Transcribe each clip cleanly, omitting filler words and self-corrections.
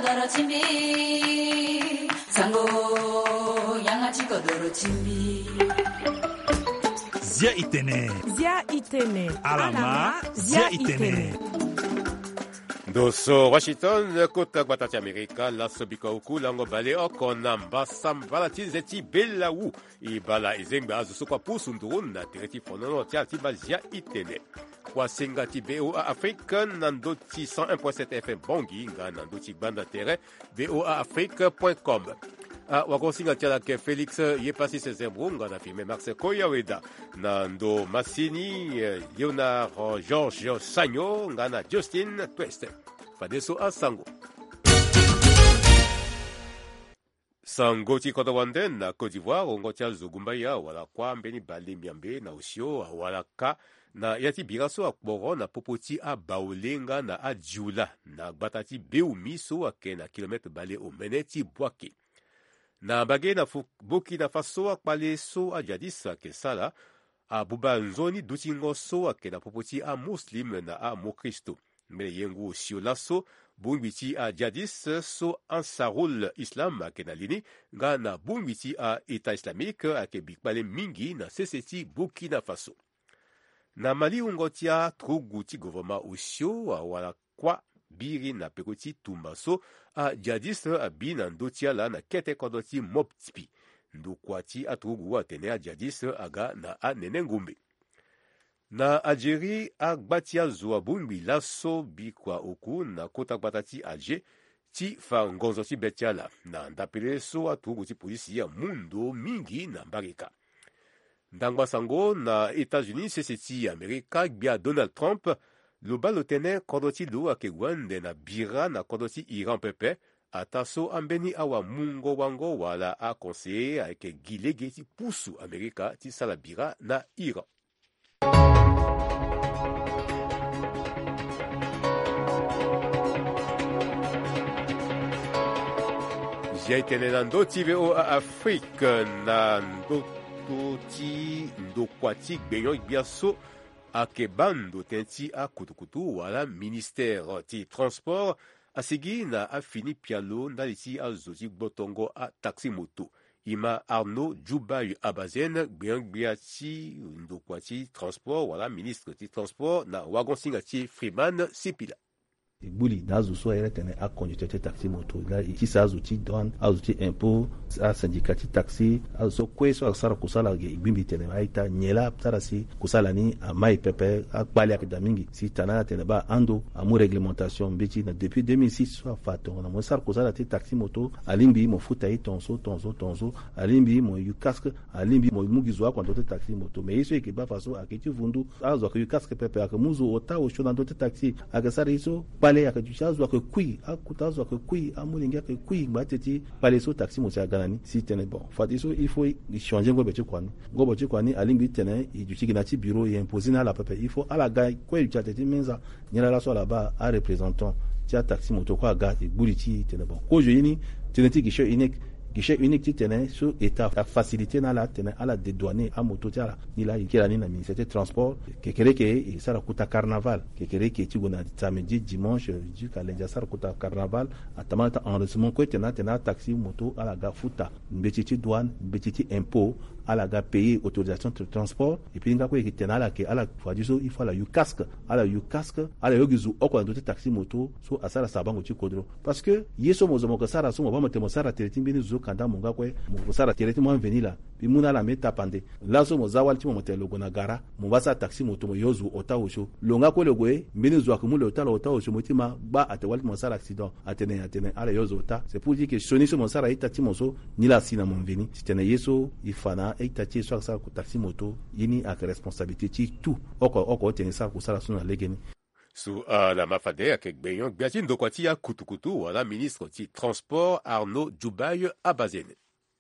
kodoro chimbi sango yangachi kodoro chimbi Zia itene alama zia itene Doso Washington kota batati Amerika la sobika uku lango bale okona mbasam balati zeti bela u ibala izengba azuso kwa pusu ndurun na tereti fonono tia tibazia itene kwa singati BOA African nandoti 101.7 FM bongi nga nandoti banda terre boaafrique.com wakosinga tia ke Felix yepasi sezembrunga na filme Max Koyaweda nando Massini Leonard George Sagno ngana Justin Twist fadeso asango sango ti kodawande na Côte d'Ivoire ongotia zogumbaya wala kwa mbeni bale miambe na usio wala ka na yati biraso akboro na popoti a baolenga na adjula na batati beu miso akena kilometre bale o meneti bwake na bage na Burkina Faso akpale so a jadis kesala a buba nzoni dutingo so akena popoti a muslim na a mokristo mele yengu siolaso bungwiti a jadis so ansarul islam akena lini nga na bungwiti a eta islamique ake bikpale mingi na seseti Burkina Faso na Mali ungotia truguti government usio wala kwa biri na pekoti tumbaso a jadis a bina ndotia la na kete kodoti moptipi ndukwati atrugu atene a jadis aga na a nenengumbe na Algérie a gbatia zua bumbi laso bikwa oku na kota gbatati Alger ti fa ngonzo ti betiala na ndapele so atrugu ti polisi ya mundo mingi na mbarika ndangba sango na États-Unis seseti Amerika gbia Donald Trump loba lotene kodoti lo akegwande na bira na kodoti Iran pepe ataso ambeni awa mungo wango wala a conseiller ake gilege ti pusu Amerika ti sala bira na Iran. Jaitene na ndoti VOA Afrique na ndoti ndokwati gbenyo biaso ake bando tenti a kutukutu wala ministère ti transport asigi na afini pialo ndaliti a zoti botongo a taxi moto ima Arnaud Djoubaï Abazen gbiati ndokwati transport wala ministre ti transport na wagon singati Freeman Sipila Buli nazo so era tene a conducteur taxi moto la kisa azuti douane azuti impôt a syndicati taxi azo kweso asara kusala ge bimbi tene aita nyela tarasi kusala ni a mai pepe a bali akadamingi si tana tene ba ando amu réglementation bichi na depuis 2006 so fato na mo sar kusala ti taxi moto alimbi mo futa yi tonso alimbi mo yu casque alimbi mo mugizwa kwa ndote taxi moto me iso ke ba faso akiti vundu azo ke yu casque pepe akamuzo ota o shona ndote taxi akasara iso pale akajushazwa ke kui akutazwa ke kui amulinga ke kui bateti pale so taxi mo ganani si tene bon fatiso il faut changer ngobo kwani alimbi tene ijuchiki na ti bureau et imposer na la pepe il faut ala ga ko ijateti menza nyala la so la ba a représentant ti taxi moto ko aga e buliti tene bon ko je yini tene ti guichet unique ti tene so état a facilité na la tene ala dédouaner a moto tiara ni la ikira ni na ministère de transport kekereke e sara kuta carnaval kekereke ti gona samedi dimanche jusqu'à lundi sara kuta carnaval atamata enregistrement ko tena taxi moto ala ga futa mbetiti douane mbetiti impôt ala ga payer autorisation de transport et puis ngako ke tena ala ke ala fadiso il faut la yu casque ala yo gizu okwa ndote taxi moto so asara sabango ti kodro parce que yeso mozo mo sara so mo ba mo temo sara teleti mbini zo kanda munga kwe mo sara teleti mo venila bi muna la meta pande laso mo zawal ti mo telo gona gara mo basa taxi moto mo yozu ota osho longa ko legwe mbini zo akumulo ota osho motima ba atewal mo sara accident atene ala yozu ota c'est pour dire que soni so mo sara itati mo so ni la sina mo veni c'était yeso ifana itati so sara ko taxi moto yini ak responsabilité ti tout oko tene sara ko sara suna legeni Sous la mafade avec Beyon, Biatin Dokwati a Kutukutu, la ministre du Transport Arnaud Djoubaï Abazene.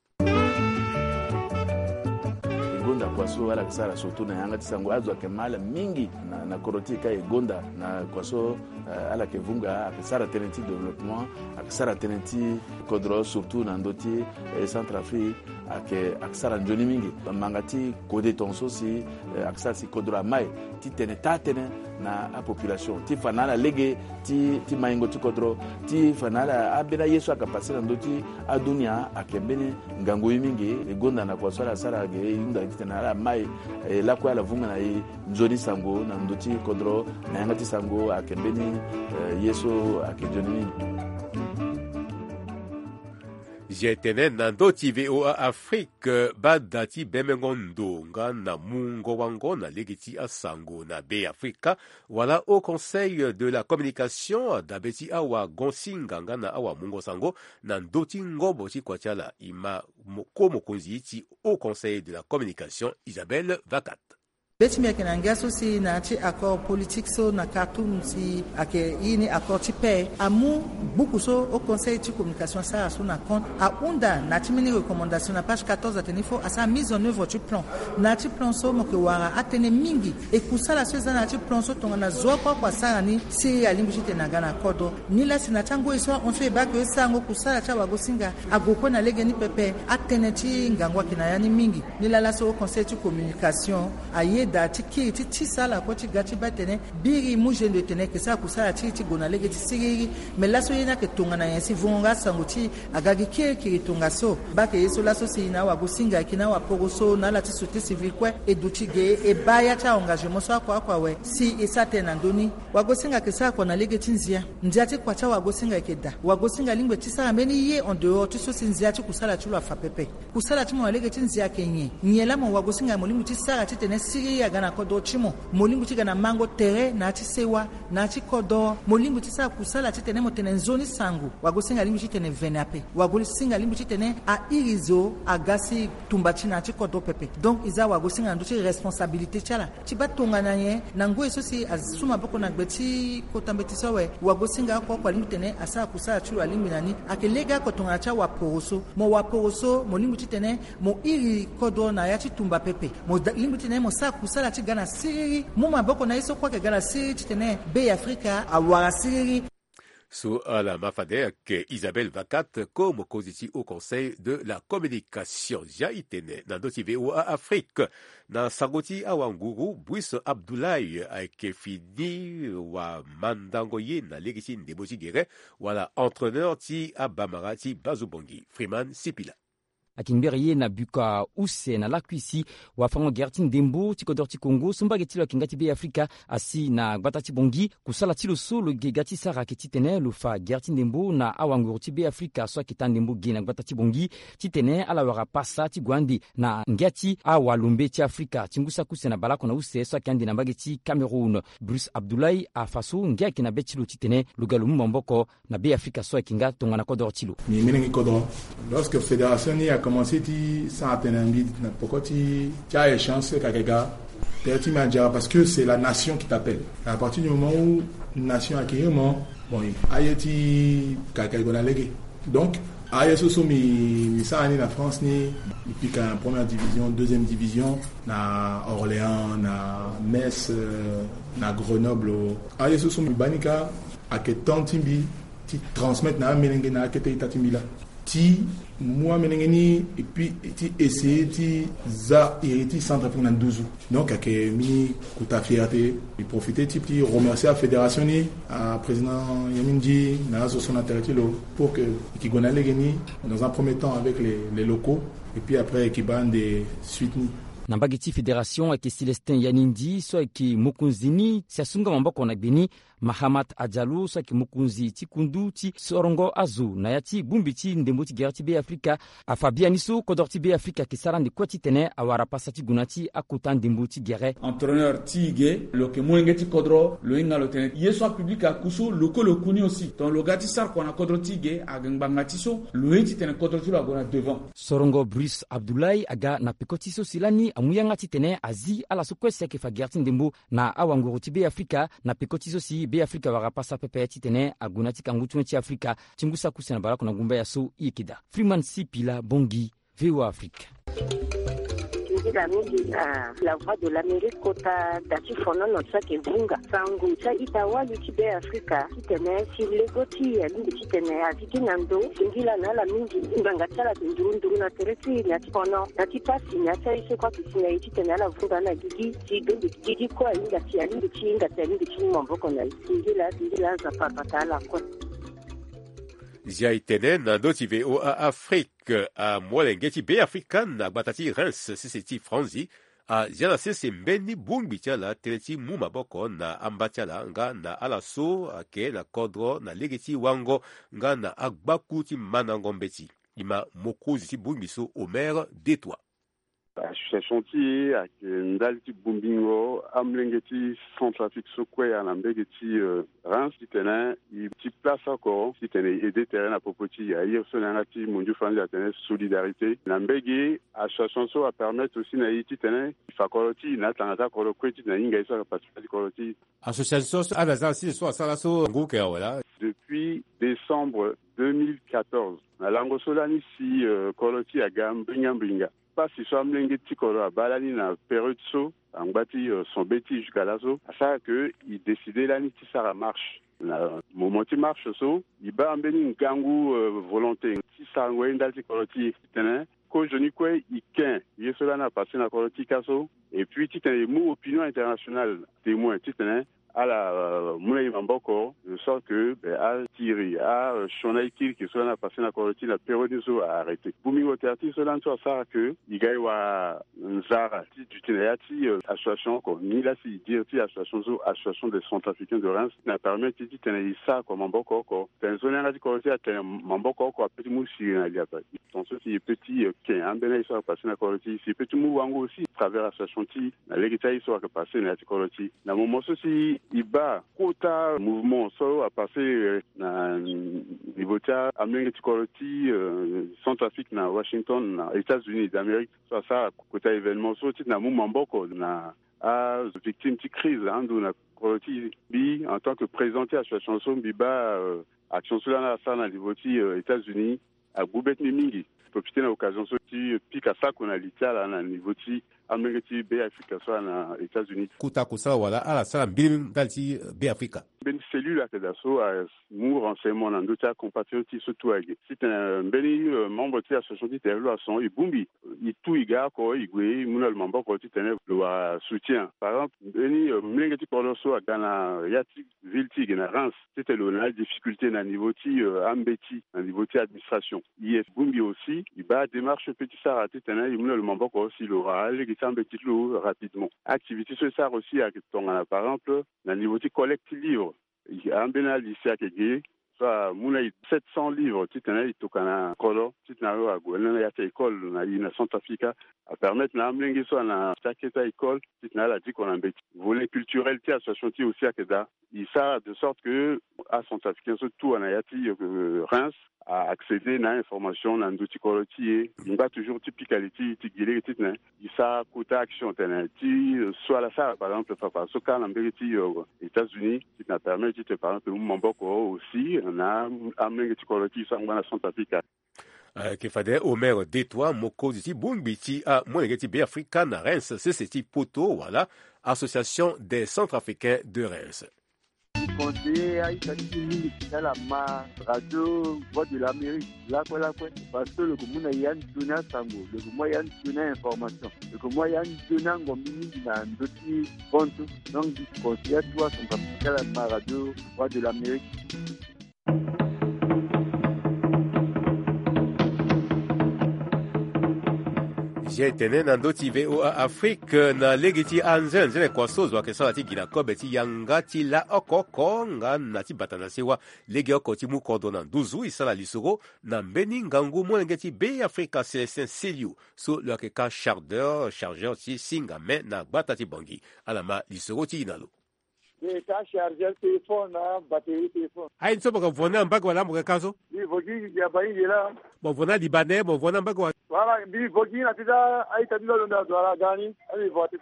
Gonda kwaso ala kisara soto na yanga tisango azo akemala mingi na korotika gonda na kwaso ala kevunga akisara tenenti développement akisara tenenti kodro surtout na ndoti Centrafrique akisara njoni mingi mangati kode tonso si akisara si kodro mai ti tene na a population ti fanala lege ti maingo ti kodro ti fanala abela yesu akapasira ndo ti adunia akembeni ngango yimingi egonda na kwa sala sala ge inda kitana la mai la kwa la vunga na nzoni sango na ndo ti kodro na yanga ti sango akembeni yesu akejoni Jetene nando ti VOA Afrique badati bemengondo nga na mungo wango na legiti asango na Be Africa wala au conseil de la communication dabeti awa gonsinga nga na awa mungo sango na ndoti ngobo ti kwachala ima komo konzi ti au conseil de la communication Isabelle Vakat. Beti mia kenangia so si na ti accord politique so na Khartoum si ake ini accord ti paix amu beaucoup so au conseil de communication ça so na compte a unda na ti mini recommandation na page 14 atenifo a sa mise en œuvre du plan na ti plan so mo ke wara atene mingi e kusala so za na ti plan so tonga na zo kwa sara ni si alimbi ti tenanga na kodo ni la si na tango iso on fait ba ke sango kusala cha wagosinga agoko na lege ni pepe atene ti ngangwa kinayani mingi ni la so au conseil de communication aye dati ki ti sala ko ti gati batene biri muje de tene ke sa kusala ti gona lege ti sigiri me laso yena ke tonga na yensi vonga sango ti agagi ki tonga so ba ke yeso laso si na wa gosinga ki na wa pogoso na la ti société civile kwe e duti ge e baya ta engagement so kwa we si e sa tena ndoni wa gosinga ke sa ko na lege ti nzia ti kwa cha wa gosinga ke da wa gosinga lingbe ti sa meni ye en dehors ti so si nzia ti kusala ti lo fa pepe kusala ti mo lege ti nzia ke nye la mo wa gosinga mo lingu ti sara ti tene sigiri gana kodo chimo molingu ti gana mango tere na ti sewa na ti kodo molingu ti sa kusala ti tene mo tene nzoni sangu wagosinga lingu ti tene venape wagosinga lingu ti tene a irizo agasi tumbati na ti kodo pepe donc iza wagosinga ndo ti responsabilité chala ti batonga na ye na ngo eso si azuma boko na gbeti kotambe ti so we wagosinga ko kwa lingu tene asa kusala ti lingu nani akelega ko tonga cha waporoso mo lingu ti tene mo iri kodo na ya ti tumba pepe mo lingu ti tene mo sa kusala ti gana siri muma boko na iso kwa ke gana siri ti tene Be Africa awara siri. So à la mafade que Isabelle Vakat comme cositi au conseil de la communication jaitene na doti VOA Afrique na sagoti awanguru Brice Abdoulaye ke fini wa mandangoye na legisi ndeboji gere wala entraîneur ti abamara ti Bazubongi Freeman Sipila akimbiri ye na buka use na lakwisi wa fango Gertin Dembo ti kodor ti Congo sumbage ti lo kingati Be Africa asi na gbata ti bongi kusala ti lo so lo ge gati sara ke ti tene lo fa Gertin Dembo na awanguru ti Be Africa so ki tan Dembo ge na gbata ti bongi ti tene ala wara pasa ti gwandi na ngati awalumbe ti Africa ti ngusa kuse na balako na use so kandi na mbage ti Cameroun Bruce Abdoulaye a faso ngaki na beti lo ti tene lo galu mboko na Be Africa so kinga tonga na kodor ti lo ni menengi kodor lorsque fédération ni a commencé sans atteindre pourquoi tu as chance parce que c'est la nation qui t'appelle à partir du moment où une nation accueille bon ayeti kakagona légué donc ayeso so mi ça en France ni et puis qu'en première division deuxième division na Orléans na Metz na Grenoble ayeso so mi banika aketan timbi ti transmettre na menenge na akete itatimila ti moi menengeni et puis ti essayer ti za iriti centre pour na 12 donc ake mi kuta fierté et profiter ti remercier la fédération ni à président Yamindi na son intertilo pour que qui gona legeni dans un premier temps avec les locaux et puis après qui ban des suites ni na mbage ti fédération ake Célestin Yanindi so ake mokunzini si asunga mamboko na beni Mahamat Adjalo so ake mokunzi ti kundu ti sorongo azu na yati bumbi ti ndembo ti gere ti Be Africa a Fabiani so kodor ti Be Africa ke sarandi kwa ti tene awara pasa ti guna ti akota ndembo ti gere entraîneur ti ge lo ke mwenge ti kodro lo inga lo tene yeso public a kuso loko lo kuni aussi ton lo gati sar ko na kodro ti ge agangbanga ti so lo ti tene kodro ti lo agona devant sorongo Brice Abdoulaye aga na pekoti so silani amuyanga ti tene azi ala so kwese ke fa gerti ndembo na awanguru ti Be Africa na pekoti so si Be Africa wara pasa pepe ti tene aguna ti kangutu ti Africa tingusa kusena balako na ngumba ya so ikida Freeman Sipila Bongi VOA Afrique la mingi la voix de l'Amérique kota dati fono notsa ke vunga sangu cha itawa lutibe Afrika kitene silegoti ya mingi kitene atiki nando singila na la mingi nganga chala ndurundu na teresi ya fono dati pasi na cha ise kwa kisinya kitene la vunga na gigi kwa inga tia lingi chinga tia lingi chinga mboko na singila za papatala kwa Zia itene na ndoti VOA Afrique a mwalengeti be Afrika na batati Reims siseti Franzi a ziana sese mbeni bungbi tiala teleti mumaboko na ambatiala nga na alaso ake na kodro na legeti wango nga na agbakuti manangombeti ima mokuzi ti bungbi so Omer Detwa. Association ti ak ndalti bumbingo amlengeti Centrafrique sokwe anambegeti Reims titene i ti place encore titene aider terrain à popoti ya hier sonangati munju fandi atene solidarité nambegi association so a permettre aussi na titene fakoloti na tangata ko kweti na inga isa participer koloti association so alaza si so sala so nguke wala depuis décembre 2014 na lango solani si koloti ya gambringa si so amlenge tikoro abalani na période so angbati son bêtis jusqu'à là so ça que il décidait là ni tisara marche na moment ti marche so il ba ambeni ngangu volonté ti sangwe ndalti koloti tene ko joni ko ikin yesola na passé na koloti kaso et puis titene mu opinion internationale témoin titene à la Moulay Mamboko, de sorte que à Thierry, à Chonaïkil, qui soit passé la colonne, la période de a arrêté. Boumingo Terti, cela ne soit ça que il y a Nzara, du Ténéati, association, ni là, si dire, association des Centrafricains de Reims, n'a permis de tenir ça comme Mamboko, c'est un zone à colonne, à Mamboko, à Petit Moussi, il y a pas. Donc, ceci est petit, qu'un un bénéfice soit passé la colonne, c'est petit Mouango aussi, à travers l'association, la légalité soit passé la colonne. Dans le moment ceci, Iba, quota mouvement so a passé na niveau tia Amérique Tikoloti, Centrafrique na Washington, na États-Unis d'Amérique, so ça quota événement so tit na Mumamboko na a victime de crise andu na Koloti bi en tant que présenté à association biba action cela na ça na niveau États-Unis a Goubet Mingi profiter de l'occasion sorti pique ça qu'on a litia là na niveau ti Amérique be Afrique soit na États-Unis kuta kusala wala ala sala mbili dalti be Africa ben cellule à daso a mou renseignement dans d'autres compatriotes surtout agi c'est un beni membre de l'association de terre son ibumbi il tout iga ko igwe munal membre ko titene le soutien par exemple beni mlengeti poloso a gana yati vilti gena Reims c'était le difficulté na niveau ti ambeti na niveau ti administration IF bumbi aussi il va démarche petit ça titene munal membre ko aussi l'oral qui s'embeti rapidement activité sur ça aussi à par exemple na niveau ti collecte livre il y a un bénal ici à Kégé, soit mouna 700 livres, titana itokana kolo, titana a gouvernement ya école na ina Centrafrica à permettre na amlengi soit na taketa école, titana la dit qu'on a mbeti. Volet culturel ti association ti aussi à Keda. Il ça de sorte que à Centrafricain surtout en ayati Reims à accéder à l'information dans l'outil collotier. Il va toujours typicalité, tigilé, titna. Il ça coûte action tenanti, soit la ça, par exemple, papa, ce cas, l'ambériti, États-Unis, qui n'a permis, par exemple, Mamboko aussi, on a amené collotier, ça, on a Centrafrica. Que fade Omer Detwa, Moko, diti, Bungbiti, a Moengeti, Béafrica, na Reims, c'est poto, voilà, Association des Centrafricains de Reims. Conseiller à Italie, dans la radio Voix de l'Amérique, là quoi, parce que le commun y a donné sango, le commun y a donné information, le commun y a donné ngomini dans d'autres comptes, donc conseiller à toi, son capital à la radio Voix de l'Amérique. Tene na ndoti VOA Afrique na legiti anzen zele kwa sozo ke sala ti gina kobeti yanga ti la okoko nga na ti batana sewa legi oko ti mu kodo na nduzu isala lisoro na mbeni ngangu molengeti be Africa Célestin Celiou so lo ke ka chargeur ti singa me na gbata ti bangi alama lisoro ti inalo ta chargeur téléphone na batterie téléphone ai nso baka vona mbago wala mbago kaso ni vogi ya bayi la bon vona libanais bon vona mbago wala bi vogi na tida ai tabilo ndo wala gani ai votita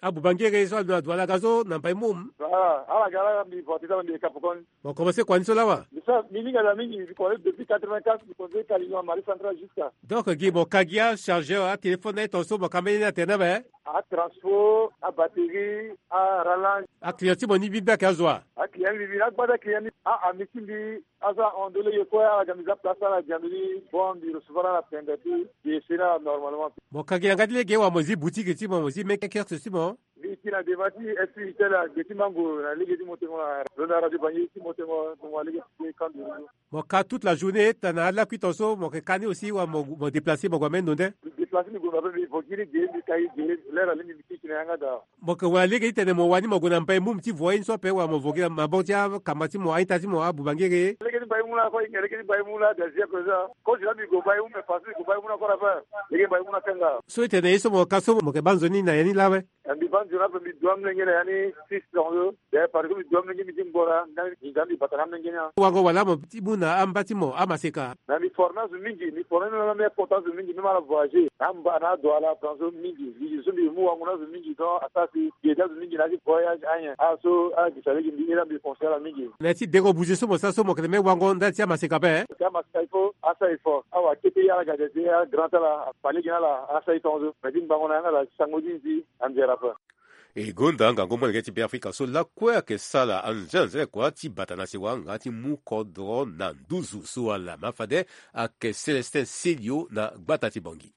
Abubangere so na douala gazo na pai mum. Ala gala mi potita mi kapokon. Bon commencer quoi nso lawa. Ça mini gala mingi je connais depuis 84 je connais Kalino Marie Centrale jusqu'à. Donc Guy kagia chargeur à téléphone ton so kamene na tenaba. À transport, à batterie, à rallonge. À client mon ibida kazwa. À client bibi à bada client à mitimbi asa ondole yeko à gamiza place la jamili bon di recevoir la pendati et c'est là normalement. Bon kagia ngadile ge wa mozi boutique ti mozi mais qu'est-ce que c'est bon? Kina devati esi tela geti mango na ligue di motengo na radio banyi ti motengo mo ligue kan du. Bon ka toute la journée tana la kuitoso mo ke kani aussi wa mo déplacer mo gomen nonde. Déplacer ni go ba bo kiri ge di kai ge lera ni mi kina nga da. Mo ke wa ligue tene mo wani mo go na mpa mum ti voyin so pe wa mo vogira ma bontia kamati mo aita ti mo abubangere. Ligue ni bay mula ko ngere ni bay mula da zia ko za. Ko jila mi go bay mum me fasi go bay mula ko rafa. Ligue bay mula kanga. So tene so mo kaso mo ke banzoni na yani lawe. Andi banzona pe mi doam ngene yani 6 dans de par exemple doam ngene mi timbora ngani batana ngene. Wango wala mo ti muna ambati mo amaseka. Na mi formation mingi mi formation na me potence mingi mi mala voyager. Amba na douala transo mingi. Li so mi mu wango na mingi to asasi yeda mingi na voyage anya. Aso a gisale ngi ira mi conseil mingi. Na ti dego bouger so mo sa so mo ke me wango ndati amaseka pe. Amaseka ifo asa ifo. Awa kete ya ga de ya grand la pali gina la asa itonzo. Medin bango na la sangodi andera pa. E gonda nga ngomwe ngeti be Afrika so la kwa ke sala anjanze kwa ti batana se wanga ti mu kodro na nduzu so ala mafade a ke Celestin Celio na Gbatati Bongi.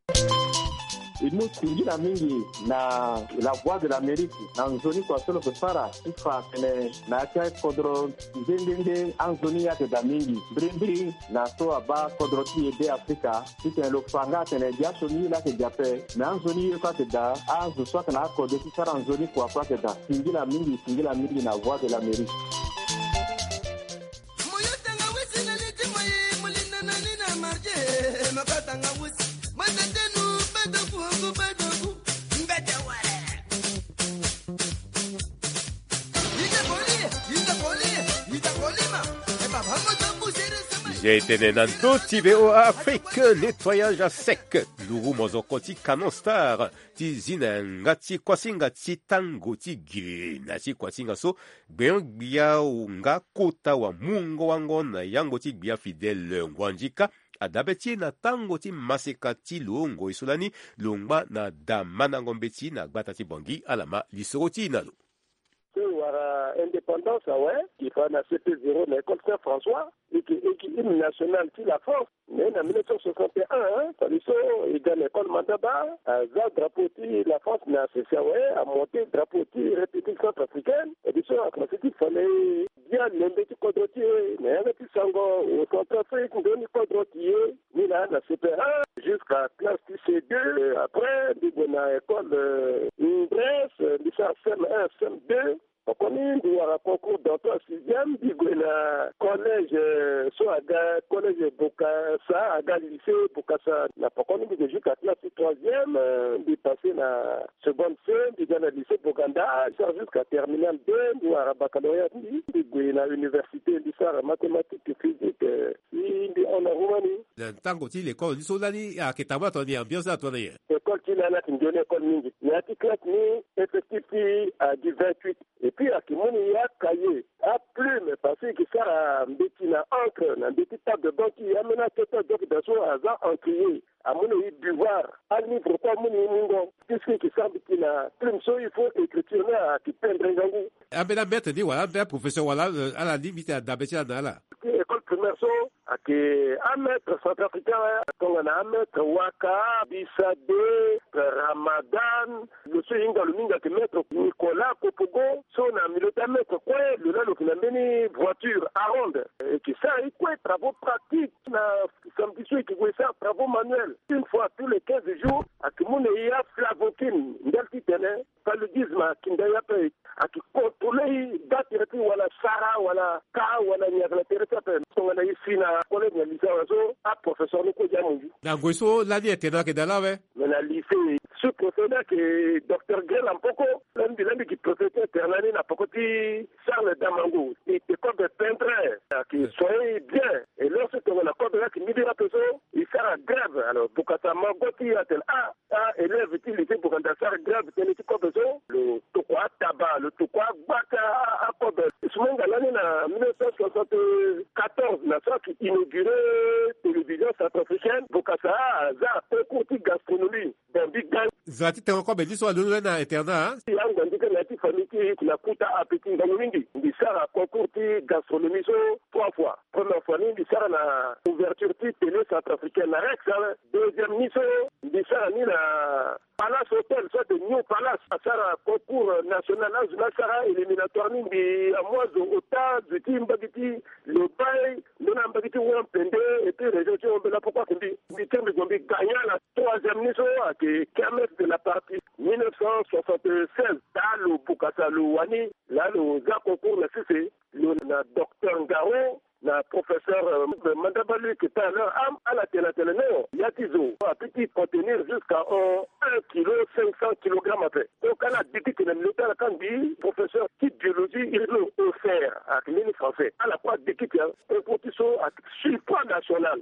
Inotingira mingi na la voix de l'Amérique na nzoni kwa solo kusara ifa kene na kia kodro ndende anzoni ya da mingi brimbri na so aba kodro ti ede Afrika ite lo fanga tene dia soni la ke jape na anzoni kwa te da azu so kana kodro ti sara anzoni kwa te da tingira mingi na voix de l'Amérique. J'ai été nanto tibeo Afrique nettoyage à sec. Luru mozokoti canon star. Ti zina ngati kwasinga ti tango ti giri. Na ti kwasinga so. Beyon bia nga kota wa mungo wango na yango ti bia fidèle ngwanjika. Adabeti na tango ti maseka ti longo isolani. Longba na damana ngombeti na Gbatati Bongi alama lisoro nalo. Wara indépendance, ouais, qui fait la CP0, l'école Saint-François, et qui hymne national qui la France. Mais en 1961, Saliso, il gagne l'école Mandaba, à Zad Drapoti, la France n'a cessé, ouais, à monter Drapoti, République centrafricaine, et du coup, à classique, il fallait bien l'embêter Kodrotier, mais un petit sango, au Centrafrique, on donne Kodrotier, mais là, la CP1, jusqu'à classe C2, après, il y a l'école Brest, licence CM1, CM2, on connaît un concours d'entrée en 6e, puis il y a collège, soit collège Bokassa, à lycée Bokassa. On a pas connu de jusqu'à classe 3e, puis passer la seconde C, puis dans le lycée Boganda, jusqu'à terminale 2, ou à baccalauréat, puis il y a l'université d'histoire mathématiques et physique, en Roumanie. Tango ti l'école du Solani à Ketaba ton ambiance à ton ailleurs. L'école qui n'a pas une école mingi. Il y a qui classe ni effectif à du 28. Et puis à Kimoni ya cahier, à plume parce que ça a mbeti na encre, na mbeti table de banque qui amène à toute documentation à ça encrier. À mon devoir, à livre pas mon ningo. Qu'est-ce qui semble qu'il a plume so il faut écriture à qui peindre zangu. Abena bête dit voilà, ben professeur voilà à la limite d'abeti à là. École primaire so à un maître centrafricain, on a un maître Waka, Bissade, Ramadan, le soin dans le minga que maître Nicolas Kopogo, son ami le maître quoi, le là qui n'a mené voiture à ronde, et qui ça, il quoi travaux pratiques, samedi soir qui voulait faire travaux manuels, une fois tous les 15 jours, à qui mon a flavokine, n'delti tene, paludisme, qui n'a pas à qui contrôler, d'attirer wala Sarah, wala Ka, wala Niagara, on a ici na collègue na lycée wazo a professeur Niko Diamongi. Na goiso la di etena ke dala we. Mais na lycée ce professeur que docteur Grel Ampoko, l'un qui professeur Ternani na pokoti Charles Damango, et école de peintre qui soyez bien. Et lorsque on a code là qui midi la personne, il fait la grève. Alors Bokata Magoti a tel élève utilisé pour un danseur grave, le Tokwa Taba, le Tokwa Baka à Kobe. Souvent, dans l'année 1974, la qui inauguré télévision centrafricaine, Bokassa, za concours de gastronomie, dans Big Gang. Zati te encore bedi so adonu na interna. Yang bandika na ti famille qui na kuta appétit ngamingi. Ndi sara concours de gastronomie so 3 fois. Première fois ni sara na ouverture de télé centrafricaine na Rex, deuxième ni so ndi sara ni na Palace Hotel, soit de New Palace, sara concours national na sara éliminatoire ni bi amozo ota du team bagiti le bay nona bagiti ou pende et puis les gens ont là pourquoi ndi team gombi gagnant la troisième ni so que Kemet de la partie 1976 dans le Bukasa le Wani là le gars concours la CC le docteur Ngaro la professeur Mandabalu qui est à la télé il y a Tizo a petit contenir jusqu'à 1 kg 500 kg après. Donc elle a dit que le quand dit professeur de biologie il veut offert à l'Union français à la fois d'équipe un compétition à support national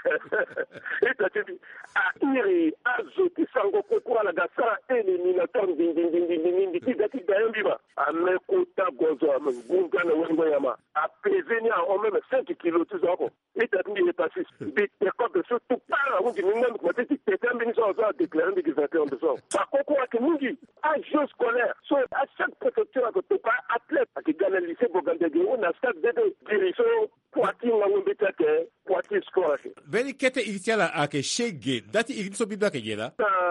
et tu as dit à Iri Azoti Sango concours à la Gassara éliminatoire ding à Mekota Gozo à Mungana Wengoyama à Pézenia en même 5 kilos tout ça. Et tu as dit il est passé des codes surtout pas où du minimum quand tu termines ça déclarer des 21 de ça. Par concours à Mungi à jeu scolaire soit à chaque préfecture que tu pas athlète qui gagne le lycée Bogandege on a stade de dirigeant Poiti Ngambeta que Poiti score. Veni kete initiala ake shege dati irinso bibla ke yela.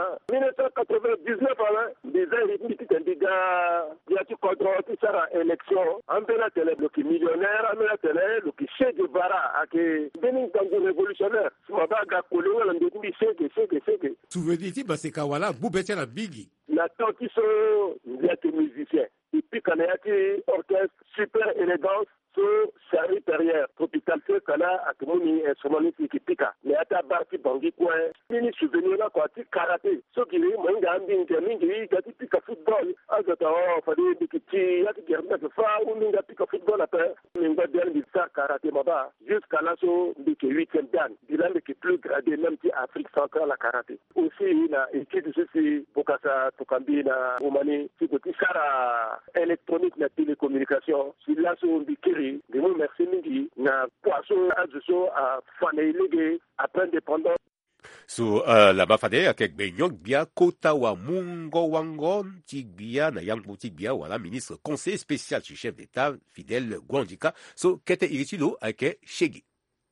1999 déjà il était indiga yati kodroti sara élection ambela tele le millionnaire ambela tele le Che Guevara ake benin dango révolutionnaire sumabaga kolenga la ndimi shege. Souvenir ba se kawala bubete na bigi. La tantiso yati musicien et puis quand yati orchestre super élégance sur série derrière hôpital Sekala akumuni instrumentiste qui pika mais ata barki bangi quoi ni souvenir là quoi karaté so qui mwenga mingi gati pika football azata fadi bikiti yati gerna fa ou minga pika football après minga bien di sa karaté maba jusqu'à là so biki 8e dan bilan qui plus gradé même qui Afrique centrale la karaté aussi na équipe ceci Bokassa Tokambi na Omani qui sara électronique na télécommunication si là so bikiri de nous merci mingi na poisson ajuso a fanelege après dépendant so la bafade avec benyok bia kota wa mungo wangon tibia na yangu tibia wala ministre conseiller spécial du chef d'état Fidel Gwandika so kete iritilo avec Shegi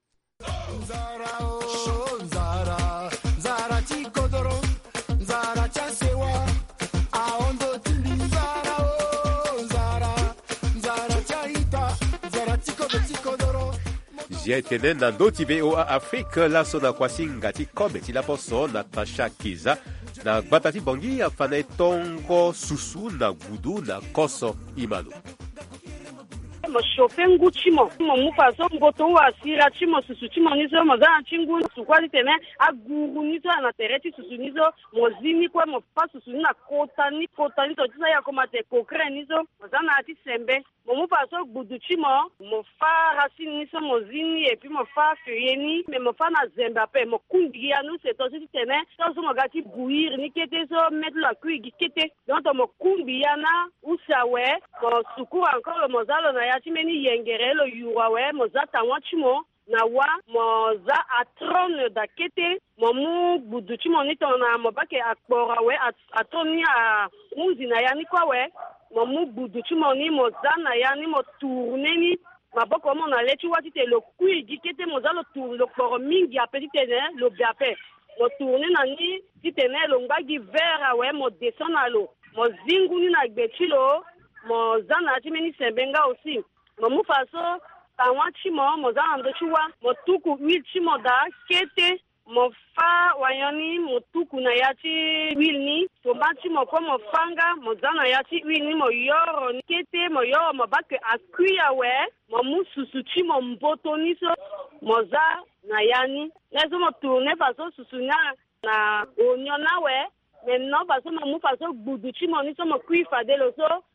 Jietene na ndoti VOA Afrique la sona kwasinga ti kobe ti la poso Natasha Kiza na gbatati bongi afane tongo susu na gudu na koso imalo. Mo shofe nguchimo mo mufaso ngoto wa sira chimo susu chimo nizo mo za chingu sukwali tene aguru nizo na tereti susu nizo mo zini kwa mo fa susu na kota ni to tisa ya komate kokre nizo mo za na ati sembe mo mufaso gudu chimo mo fa racine nizo mo zini et puis mo fa feuilleni mais mo fa na zemba pe mo kundia nous c'est aussi tene to mo gati bouillir ni kete so mettre la cuire kete donc mo kumbia na usawe mo suku encore mo zalo na timeni yengerelo yuwawe mozata wachimo na wa moza atrone da kete momu buduchimo nitona mobake akpora we atonia muzi na yani kwa we momu buduchimo ni moza na yani mo tourneni maboko mo na lechi watite lo kuigi kete moza lo tour lo poro mingi apetite ne lo biape mo tourne na ni titene lo ngagi vera we mo descend lo mo zinguni na gbechilo mo zana timeni sembenga aussi mo faso tanwachimo mo zana chuwa mo tuku wilchimo da kete mo fa wayoni mo tuku na yati wilni to bachimo ko mo fanga mo zana yati wilni mo yoro kete mo yoro mo bake akuya we mo mususu chimo mbotoniso mo za na yani lezo mo tourner faso susuna na onyona we maintenant parce que mo faso gbudu chimo ni so mo kuifa de lo so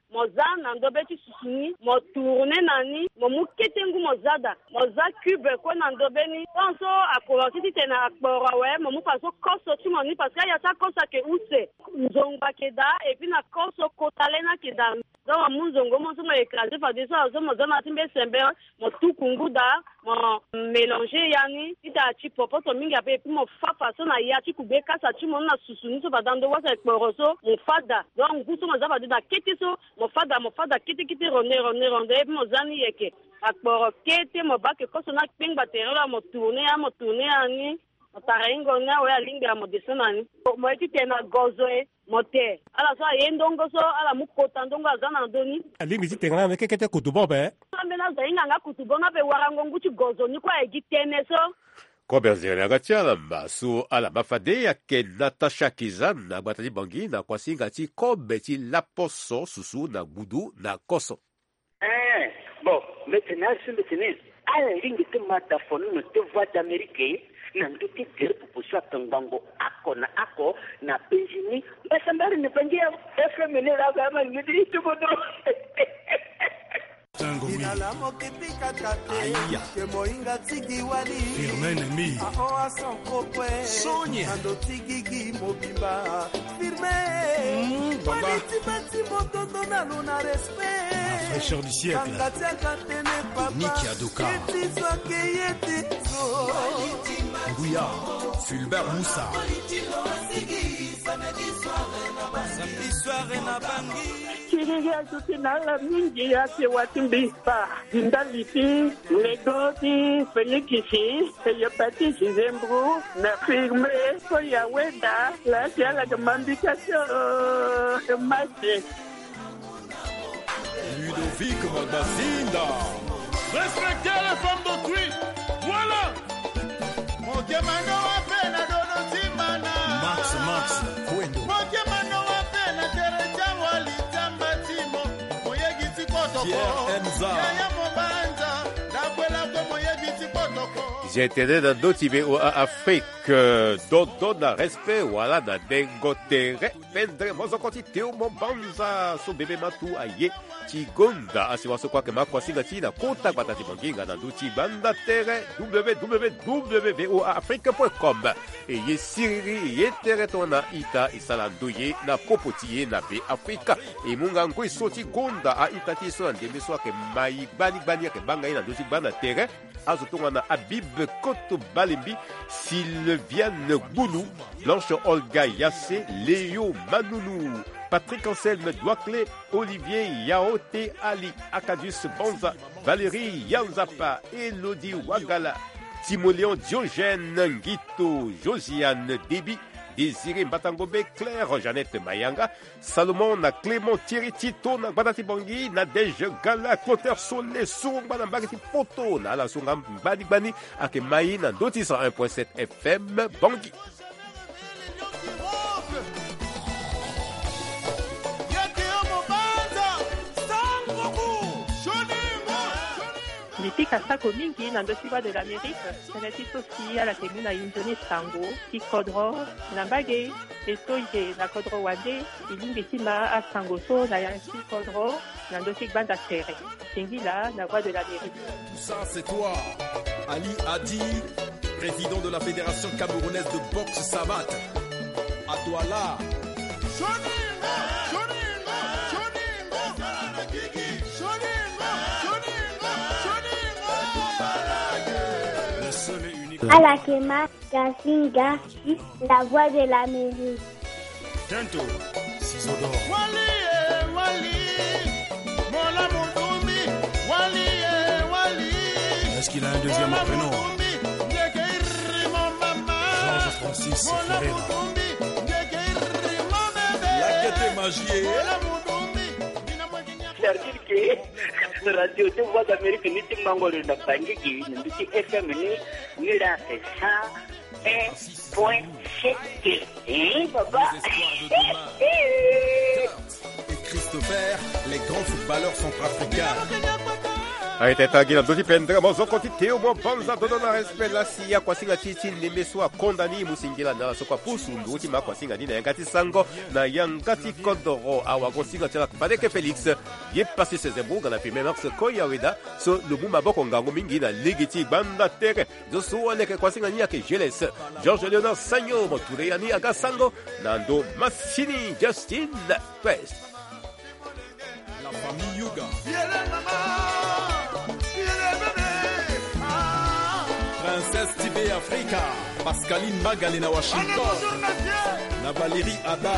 moza na ndobe ti susuni mo tourner nani mo muketengu mozada moza cube ko na ndobe ni onso akolo ti tena akporo we mo mu paso koso ti moni parce que ya ta kosa ke use nzongba keda et puis na koso kotalena keda donc mo nzongo mo so mo écraser fa de ça so mo zona timbe sembe mo tukunguda mo mélanger yani ita ti popoto mingi ape puis mo fa faso na ya ti kube kasa ti mo na susuni so badando wasa ekporo so mo fada donc gusto mo zaba de da kete so mo fada kiti ronde et mo zani yeke akporo kete mo ba ke koso na pingba terela mo tourner ani tarengo na we alinga mo desana ni mo eti na gozo mo te ala so yendongo so ala mukota ndongo azana ndoni alingi ti tengana me kekete kutubo be amena zainga nga kutubo na be warango nguti gozo ni kwa egitene so Koberzere agatiala masu ala mafade ya ke Natasha Kizan na Gbatati Bangi na kwasinga ti kobe ti laposo susu na gudu na koso. Bon, maintenant, ala lingi te mata fonu no te voix d'Amérique na nduti dire proposition tangango ako na Benjini basambari ne bangi ya FM ne la gama ngidi tu bodo. Inala mokitika tate ke moinga tigi wali Firmen mi aoa son kopwe Sonia ando tigi mobimba Firmen politi bati motondo na luna respect la fraîcheur du siècle Niki Adoka Ngouya Fulbert Moussa Samedi soirée na bangi Kiriya tukinala mingi yake watimbipa Ndaliti, Legoti, Felikisi, Feyopati Zembru, na firme, Koya Weda, la Tiala de Mandikation, Maché. Ludovic Magbazinda. Respectez les femmes d'autrui. Voilà. Mon Diamano a fait la donotimana. Max, Fuendo. Mon Diamano a fait la Teresa Walita Matimo. Moyegiti Kotoko. Pierre Enza. Yaya Mobanda. Nakwela kwa Moyegiti Kotoko. J'étais dans d'autres à Afrique, d'autres dans respect, voilà, dans Dengotere, Pendre, Mozokoti, Théo Mobanza, son bébé Matou, Aye, Tigonda, Asiwaso Kwake Makwasinga Tina, Kota Batati Banginga, Nanduti Banda Terre, www.voaafrique.com. Et ye Siri, ye Teretona, Ita, Isalandouye, na Popotiye, na Be Afrika. Et Mungango, Soti Gonda, a Itati, so, and Demeso, ke Mai, Bani, ke Bangaï, Nanduti Banda Terre, Azotongana, Abib, Koto Balimbi, Sylviane Goulou, Blanche Olga Yassé, Léo Manounou, Patrick Anselme Douaclé, Olivier Yaote Ali, Akadus Bonza, Valérie Yanzapa, Elodie Wagala, Timoléon Diogène Ngito, Josiane Déby, Désiré Mbatangobe, Claire Jeannette Mayanga, Salomon na Clément Thierry Tito na Badati Bangi, Nadège Gala, Clotaire Solé, Sourumba na Bagati Poto, na la Sungam Bani, Ake Maï na Doti 101.7 FM Bangi. Litika sako mingi na ndosiba de l'Amérique, seneti sosi ala temu na Indonésie sango, ki kodro, na mbage, esoye na kodro wande, ilingi tima a sango so na yansi kodro, na ndosik banda tere. Tingila na voix de l'Amérique. Tout ça c'est toi, Ali Adi, président de la Fédération camerounaise de boxe savate. À Douala. Alakema Kasinga, la voix de l'Amérique. Tento, Sisodor. Wali, Mola Moudoumi, Wali. Est-ce qu'il a un deuxième prénom? Georges Francis Ferreira. La quête est magie. C'est-à-dire que radio de voix d'Amérique ni timangolo na bangiki ni FM ni la 101.7. Papa. Et Christopher, les grands footballeurs centrafricains. aitetangira mzotipendera mozokoti teo mwabanza dodona respelasiya kwasinga chichi nimeswa kondani musingira na sokwa pusundu utima kwasinga nina yangati sango na yangati kodoro awakosinga tela Badeke Felix ye passé ses embouga na premier mars koya weda so lubu maboko ngango mingi na ligiti banda tere zosu aleke kwasinga nia ke jeles Georges Léonard Sagno moture yani agasango nando Massini Justin West la famille Yuga Princesse Tibé Africa, Pascaline Magalena Washington, na Valérie Ada,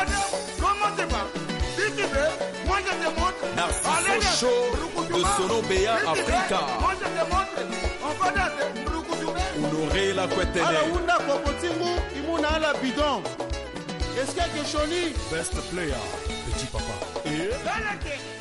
Narciso Show de Sono Béa Africa, Honoré la Kwetene, Best Player, Petit Papa.